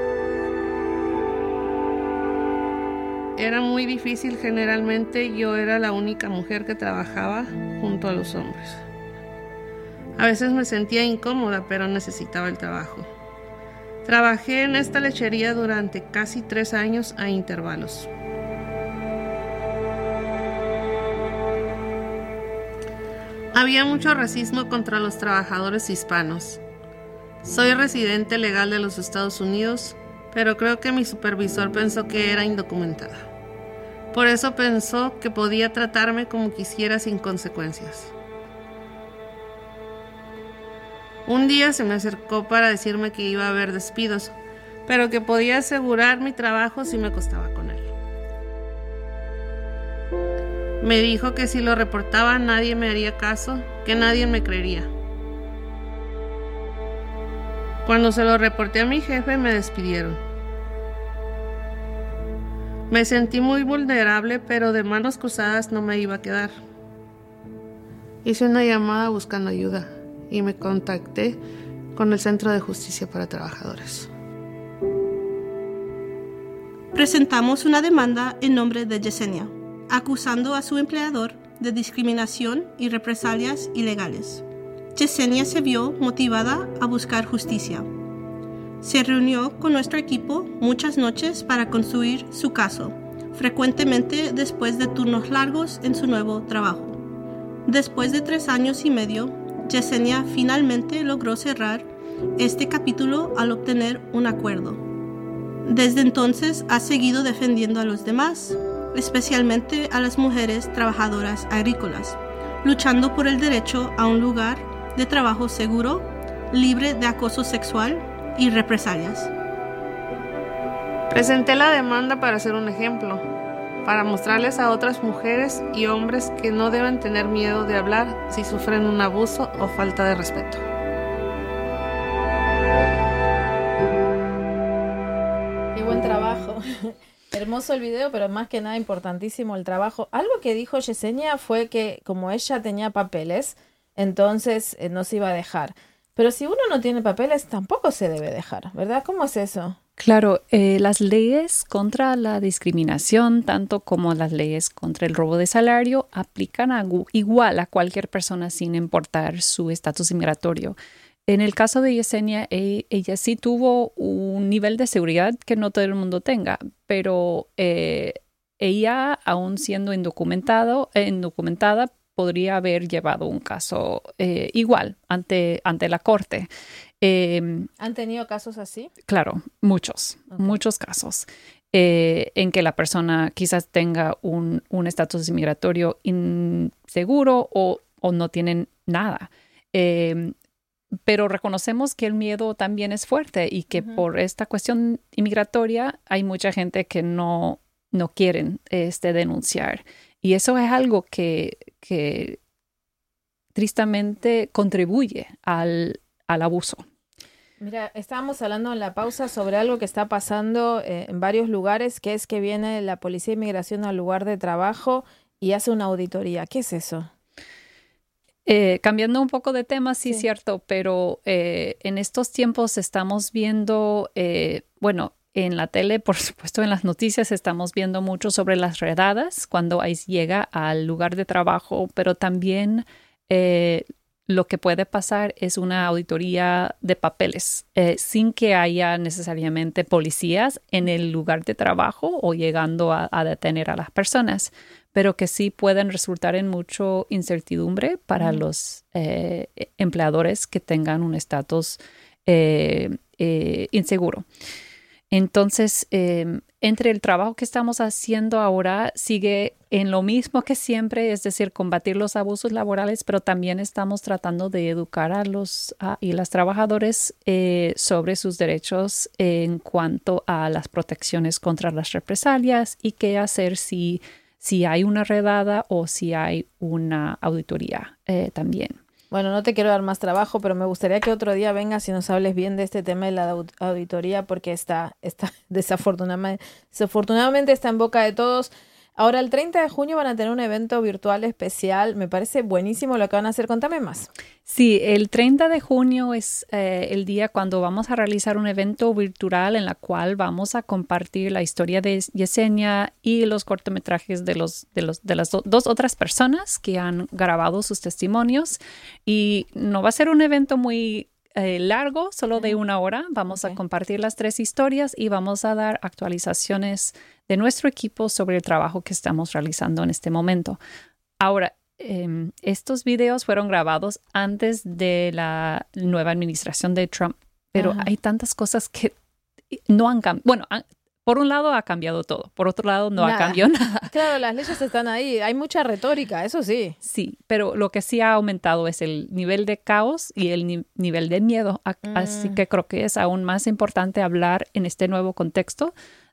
S11: Era muy difícil, generalmente yo era la única mujer que trabajaba junto a los hombres. A veces me sentía incómoda, pero necesitaba el trabajo. Trabajé en esta lechería durante casi tres años a intervalos. Había mucho racismo contra los trabajadores hispanos. Soy residente legal de los Estados Unidos, pero creo que mi supervisor pensó que era indocumentada. Por eso pensó que podía tratarme como quisiera sin consecuencias. Un día se me acercó para decirme que iba a haber despidos, pero que podía asegurar mi trabajo si me acostaba con él. Me dijo que si lo reportaba nadie me haría caso, que nadie me creería. Cuando se lo reporté a mi jefe me despidieron. Me sentí muy vulnerable, pero de manos cruzadas no me iba a quedar. Hice una llamada buscando ayuda y me contacté con el Centro de Justicia para Trabajadores.
S12: Presentamos una demanda en nombre de Yesenia, acusando a su empleador de discriminación y represalias ilegales. Yesenia se vio motivada a buscar justicia. Se reunió con nuestro equipo muchas noches para construir su caso, frecuentemente después de turnos largos en su nuevo trabajo. Después de tres años y medio, Yesenia finalmente logró cerrar este capítulo al obtener un acuerdo. Desde entonces ha seguido defendiendo a los demás, especialmente a las mujeres trabajadoras agrícolas, luchando por el derecho a un lugar de trabajo seguro, libre de acoso sexual y represalias.
S11: Presenté la demanda para ser un ejemplo, para mostrarles a otras mujeres y hombres que no deben tener miedo de hablar si sufren un abuso o falta de respeto.
S1: Qué buen trabajo. Hermoso el video, pero más que nada importantísimo el trabajo. Algo que dijo Yesenia fue que como ella tenía papeles, entonces eh, no se iba a dejar. Pero si uno no tiene papeles, tampoco se debe dejar, ¿verdad? ¿Cómo es eso?
S10: Claro, eh, las leyes contra la discriminación, tanto como las leyes contra el robo de salario, aplican a, igual a cualquier persona sin importar su estatus inmigratorio. En el caso de Yesenia, e- ella sí tuvo un nivel de seguridad que no todo el mundo tenga, pero eh, ella, aún siendo indocumentado, eh, indocumentada, podría haber llevado un caso eh, igual ante, ante la corte. Eh,
S1: ¿Han tenido casos así?
S10: Claro, muchos, okay. muchos casos eh, en que la persona quizás tenga un un estatus migratorio inseguro o, o no tienen nada. Eh, pero reconocemos que el miedo también es fuerte y que uh-huh. por esta cuestión inmigratoria hay mucha gente que no, no quieren este, denunciar. Y eso es algo que, que tristemente contribuye al, al abuso.
S1: Mira, estábamos hablando en la pausa sobre algo que está pasando eh, en varios lugares, que es que viene la Policía de Inmigración al lugar de trabajo y hace una auditoría. ¿Qué es eso?
S10: Eh, cambiando un poco de tema, sí,
S1: sí.
S10: cierto, pero eh, en estos tiempos estamos viendo, eh, bueno, en la tele, por supuesto, en las noticias estamos viendo mucho sobre las redadas cuando ICE llega al lugar de trabajo, pero también eh, lo que puede pasar es una auditoría de papeles, eh, sin que haya necesariamente policías en el lugar de trabajo o llegando a, a detener a las personas, pero que sí pueden resultar en mucha incertidumbre para mm. los eh, empleadores que tengan un estatus eh, eh, inseguro. Entonces, eh, entre el trabajo que estamos haciendo ahora sigue en lo mismo que siempre, es decir, combatir los abusos laborales, pero también estamos tratando de educar a los a, y las trabajadores eh, sobre sus derechos en cuanto a las protecciones contra las represalias y qué hacer si, si hay una redada o si hay una auditoría eh, también.
S1: Bueno, no te quiero dar más trabajo, pero me gustaría que otro día vengas y nos hables bien de este tema de la auditoría, porque está, está desafortunadamente, desafortunadamente está en boca de todos. Ahora, el treinta de junio van a tener un evento virtual especial. Me parece buenísimo lo que van a hacer. Contame más.
S10: Sí, el treinta de junio es eh, el día cuando vamos a realizar un evento virtual en la cual vamos a compartir la historia de Yesenia y los cortometrajes de, los, de, los, de las do, dos otras personas que han grabado sus testimonios. Y no va a ser un evento muy eh, largo, solo de una hora. Vamos okay. a compartir las tres historias y vamos a dar actualizaciones de nuestro equipo sobre el trabajo que estamos realizando en este momento. Ahora, eh, estos videos fueron grabados antes de la nueva administración de Trump, pero Ajá. hay tantas cosas que no han cambiado. Bueno, han, por un lado ha cambiado todo, por otro lado no nada. ha cambiado nada.
S1: Claro, las leyes están ahí, hay mucha retórica, eso sí.
S10: Sí, pero lo que sí ha aumentado es el nivel de caos y el ni- nivel de miedo. Mm. Así que creo que es aún más importante hablar en este nuevo contexto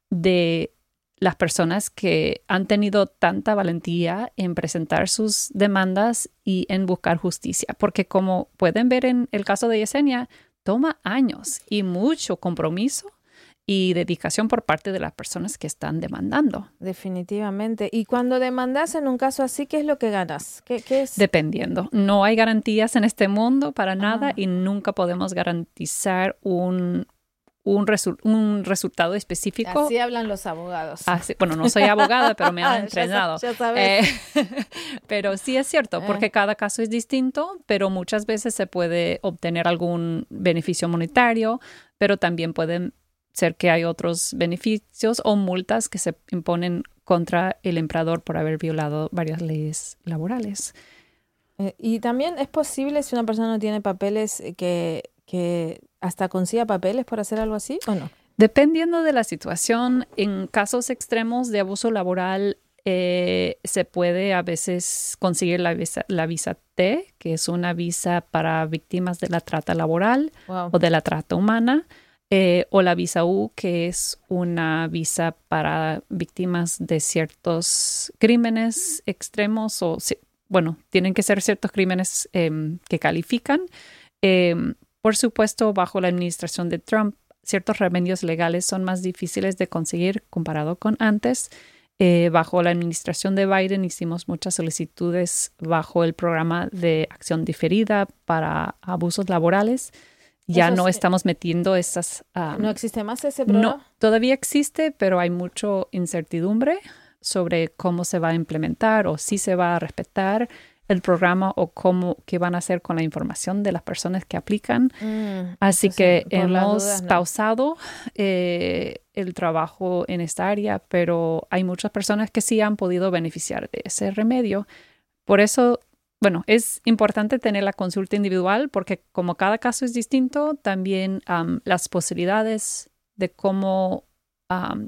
S10: de las personas que han tenido tanta valentía en presentar sus demandas y en buscar justicia. Porque como pueden ver en el caso de Yesenia, toma años y mucho compromiso y dedicación por parte de las personas que están demandando.
S1: Definitivamente. Y cuando demandas en un caso así, ¿qué es lo que ganas? ¿Qué, qué es?
S10: Dependiendo. No hay garantías en este mundo para nada ah. y nunca podemos garantizar un Un, resu- un resultado específico.
S1: Así hablan los abogados.
S10: Así, bueno, no soy abogada, pero me han entrenado.
S1: ya, ya sabes.
S10: Eh, pero sí es cierto, porque eh. cada caso es distinto, pero muchas veces se puede obtener algún beneficio monetario, pero también pueden ser que hay otros beneficios o multas que se imponen contra el empleador por haber violado varias leyes laborales.
S1: Eh, y también es posible, si una persona no tiene papeles, que... que hasta consiga papeles por hacer algo así o no?
S10: Dependiendo de la situación, en casos extremos de abuso laboral eh, se puede a veces conseguir la visa, la visa T, que es una visa para víctimas de la trata laboral wow. o de la trata humana, eh, o la visa U, que es una visa para víctimas de ciertos crímenes extremos o, bueno, tienen que ser ciertos crímenes eh, que califican. Eh, Por supuesto, bajo la administración de Trump, ciertos remedios legales son más difíciles de conseguir comparado con antes. Eh, bajo la administración de Biden hicimos muchas solicitudes bajo el programa de acción diferida para abusos laborales. Ya Eso no sí. estamos metiendo esas... Um,
S1: ¿No existe más ese programa?
S10: No, todavía existe, pero hay mucha incertidumbre sobre cómo se va a implementar o si se va a respetar. el programa o cómo qué van a hacer con la información de las personas que aplican.
S1: Mm,
S10: Así
S1: entonces,
S10: que
S1: por las
S10: hemos
S1: dudas, no.
S10: pausado eh, el trabajo en esta área, pero hay muchas personas que sí han podido beneficiar de ese remedio. Por eso, bueno, es importante tener la consulta individual porque como cada caso es distinto, también um, las posibilidades de cómo um,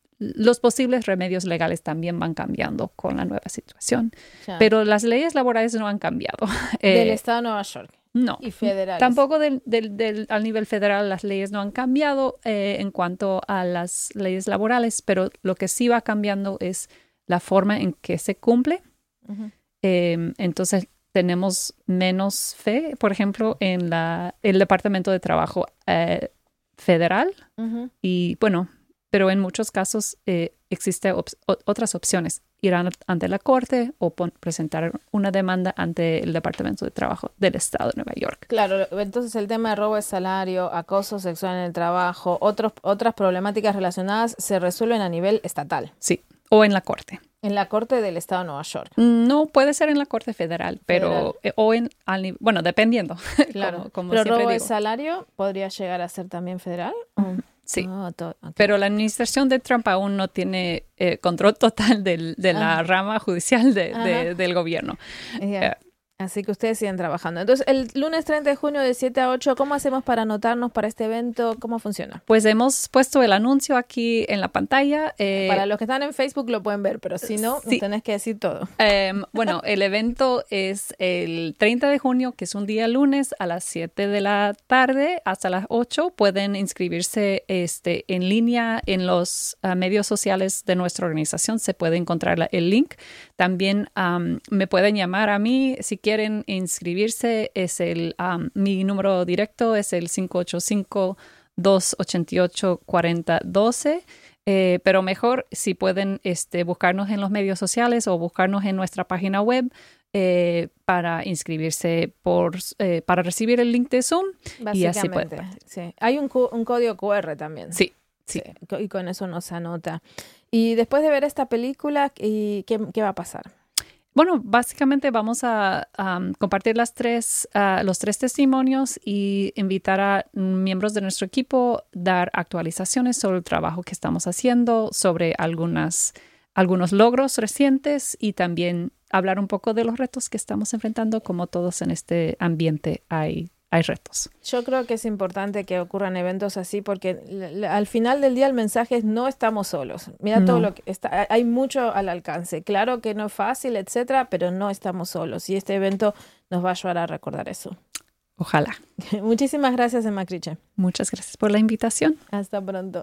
S10: los posibles remedios legales también van cambiando con la nueva situación.
S1: Ya.
S10: Pero las leyes laborales no han cambiado.
S1: Del
S10: Eh,
S1: Estado de Nueva York.
S10: No.
S1: Y federales.
S10: Tampoco del, del, del, al nivel federal las leyes no han cambiado eh, en cuanto a las leyes laborales, pero lo que sí va cambiando es la forma en que se cumple.
S1: Uh-huh.
S10: Eh, entonces tenemos menos fe, por ejemplo, en la, el Departamento de Trabajo eh, federal.
S1: Uh-huh.
S10: Y bueno, pero en muchos casos eh, existen op- otras opciones. Ir a, ante la corte o pon, presentar una demanda ante el Departamento de Trabajo del Estado de Nueva York.
S1: Claro, entonces el tema de robo de salario, acoso sexual en el trabajo, otros, otras problemáticas relacionadas se resuelven a nivel estatal.
S10: Sí, o en la corte.
S1: En la corte del Estado de Nueva York.
S10: No, puede ser en la corte federal, pero
S1: Federal.
S10: eh, o en, al, nivel- bueno, dependiendo.
S1: Claro,
S10: como, como
S1: pero
S10: siempre
S1: robo de
S10: digo.
S1: salario podría llegar a ser también federal.
S10: Sí,
S1: Oh, to- ok.
S10: pero la administración de Trump aún no tiene eh, control total del, de la
S1: Ajá.
S10: rama judicial de, de-
S1: Ajá.
S10: del gobierno.
S1: Ya.
S10: Eh,
S1: Así que ustedes siguen trabajando. Entonces, el lunes treinta de junio de siete a ocho, ¿cómo hacemos para anotarnos para este evento? ¿Cómo funciona?
S10: Pues hemos puesto el anuncio aquí en la pantalla. eh,
S1: Para los que están en Facebook lo pueden ver, pero si no,
S10: sí.
S1: tenés que decir todo.
S10: Eh, bueno, el evento es el treinta de junio, que es un día lunes, a las siete de la tarde hasta las ocho. Pueden inscribirse este, en línea en los uh, medios sociales de nuestra organización. Se puede encontrar la, el link. También um, me pueden llamar a mí si quieren inscribirse. Es el, um, mi número directo es el cinco ocho cinco, dos ocho ocho, cuatro cero uno dos. Eh, pero mejor si pueden este, buscarnos en los medios sociales o buscarnos en nuestra página web eh, para inscribirse, por, eh, para recibir el link de Zoom. Y así pueden.
S1: Básicamente, sí. Hay un, cu- un código cu erre también.
S10: Sí, sí.
S1: Sí, co- y con eso nos anota. Y después de ver esta película, ¿y qué, qué va a pasar?
S10: Bueno, básicamente vamos a um, compartir las tres, uh, los tres testimonios y invitar a miembros de nuestro equipo a dar actualizaciones sobre el trabajo que estamos haciendo, sobre algunas, algunos logros recientes y también hablar un poco de los retos que estamos enfrentando. Como todos en este ambiente hay, hay retos.
S1: Yo creo que es importante que ocurran eventos así porque l- l- al final del día el mensaje es no estamos solos. Mira
S10: No.
S1: todo lo que está, hay mucho al alcance. Claro que no es fácil, etcétera, pero no estamos solos y este evento nos va a ayudar a recordar eso.
S10: Ojalá.
S1: Muchísimas gracias, Emma Criche.
S10: Muchas gracias por la invitación.
S1: Hasta pronto.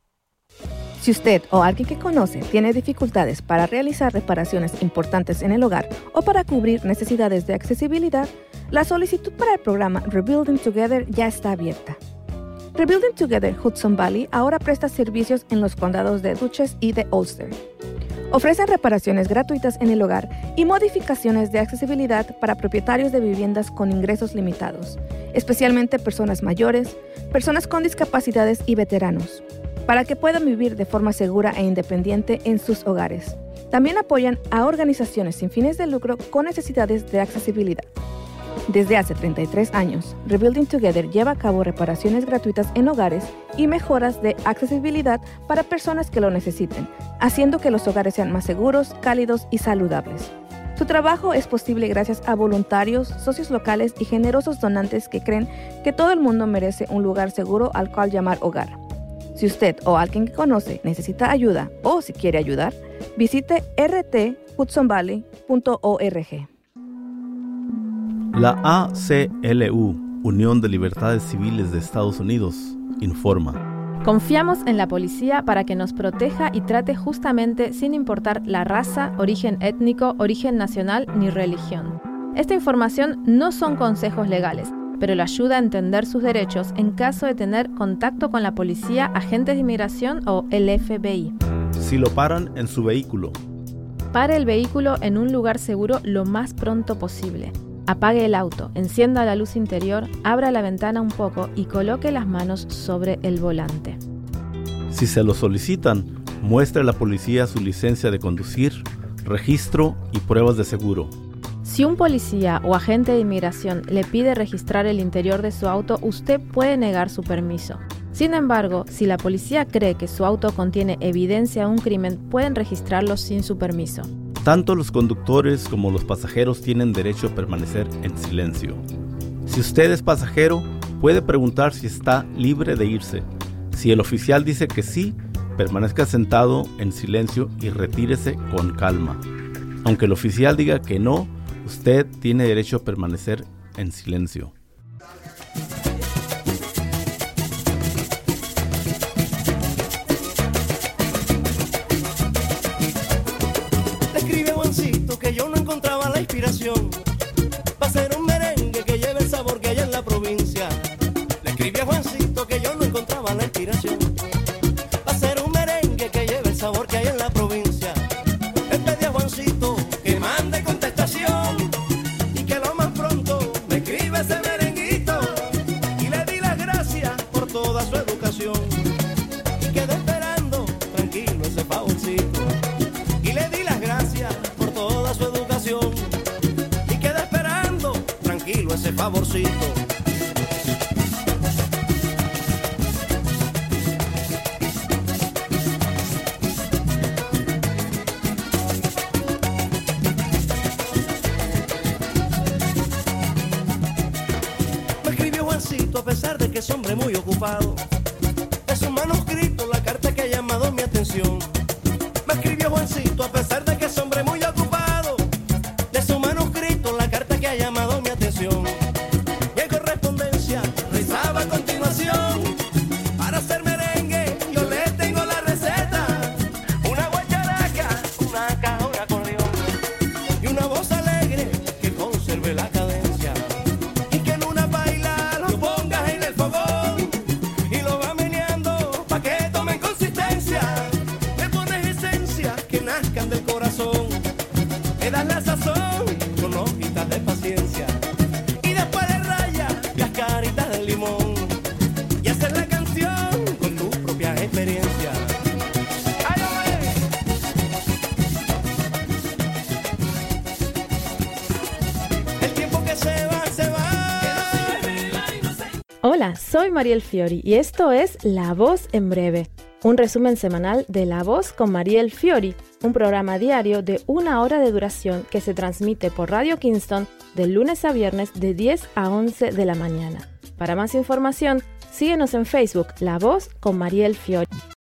S13: Si usted o alguien que conoce tiene dificultades para realizar reparaciones importantes en el hogar o para cubrir necesidades de accesibilidad, la solicitud para el programa Rebuilding Together ya está abierta. Rebuilding Together Hudson Valley ahora presta servicios en los condados de Dutchess y de Ulster. Ofrecen reparaciones gratuitas en el hogar y modificaciones de accesibilidad para propietarios de viviendas con ingresos limitados, especialmente personas mayores, personas con discapacidades y veteranos, para que puedan vivir de forma segura e independiente en sus hogares. También apoyan a organizaciones sin fines de lucro con necesidades de accesibilidad. Desde hace treinta y tres años, Rebuilding Together lleva a cabo reparaciones gratuitas en hogares y mejoras de accesibilidad para personas que lo necesiten, haciendo que los hogares sean más seguros, cálidos y saludables. Su trabajo es posible gracias a voluntarios, socios locales y generosos donantes que creen que todo el mundo merece un lugar seguro al cual llamar hogar. Si usted o alguien que conoce necesita ayuda o si quiere ayudar, visite r t hudson valley punto org.
S14: La A C L U, Unión de Libertades Civiles de Estados Unidos, informa.
S1: Confiamos en la policía para que nos proteja y trate justamente sin importar la raza, origen étnico, origen nacional ni religión. Esta información no son consejos legales, pero le ayuda a entender sus derechos en caso de tener contacto con la policía, agentes de inmigración o el F B I.
S14: Si lo paran en su vehículo,
S1: Pare el vehículo en un lugar seguro lo más pronto posible. Apague el auto, encienda la luz interior, abra la ventana un poco y coloque las manos sobre el volante.
S14: si se lo solicitan, muestre a la policía su licencia de conducir, registro y pruebas de seguro.
S1: Si un policía o agente de inmigración le pide registrar el interior de su auto, usted puede negar su permiso. Sin embargo, si la policía cree que su auto contiene evidencia de un crimen, pueden registrarlo sin su permiso.
S14: Tanto los conductores como los pasajeros tienen derecho a permanecer en silencio. Si usted es pasajero, puede preguntar si está libre de irse. Si el oficial dice que sí, permanezca sentado en silencio y retírese con calma. Aunque el oficial diga que no, usted tiene derecho a permanecer en silencio.
S3: Le escribí a Juancito que yo no encontraba la inspiración para hacer un merengue que lleve el sabor que hay en la provincia. Le escribí a Juancito que yo no encontraba la inspiración para hacer un merengue que lleve el sabor que hay en la provincia. Le pedí a Juancito que mande contestación y que lo más pronto me escriba ese merenguito, y le di las gracias por toda su educación y quedé esperando tranquilo ese favorcito. Y le di las gracias por toda su educación y quedé esperando tranquilo ese favorcito. Me escribió Juancito a pesar de que es hombre muy ocupado. Es un manuscrito la carta que ha llamado mi atención. Me escribió Juancito a pesar de que es hombre muy ocupado. De su manuscrito la carta que ha llamado mi atención. Y en correspondencia rezaba a continuación: para hacer merengue yo le tengo la receta. Una guacharaca, una caja, un acordeón y una voz alegre que conserve la cadencia. Y que en una baila lo pongas en el fogón y lo va meneando pa' que tomen consistencia. Le pones esencia que nazcan del corazón, le das la sazón con hojitas de paciencia y después le rayas las caritas de limón y haces la canción con tu propia experiencia. ¡Ay, hombre! El tiempo que se va, se va.
S1: Hola, soy Mariel Fiori y esto es La Voz en Breve, un resumen semanal de La Voz con Mariel Fiori, un programa diario de una hora de duración que se transmite por Radio Kingston de lunes a viernes de diez a once de la mañana. Para más información, síguenos en Facebook, La Voz con Mariel Fiori.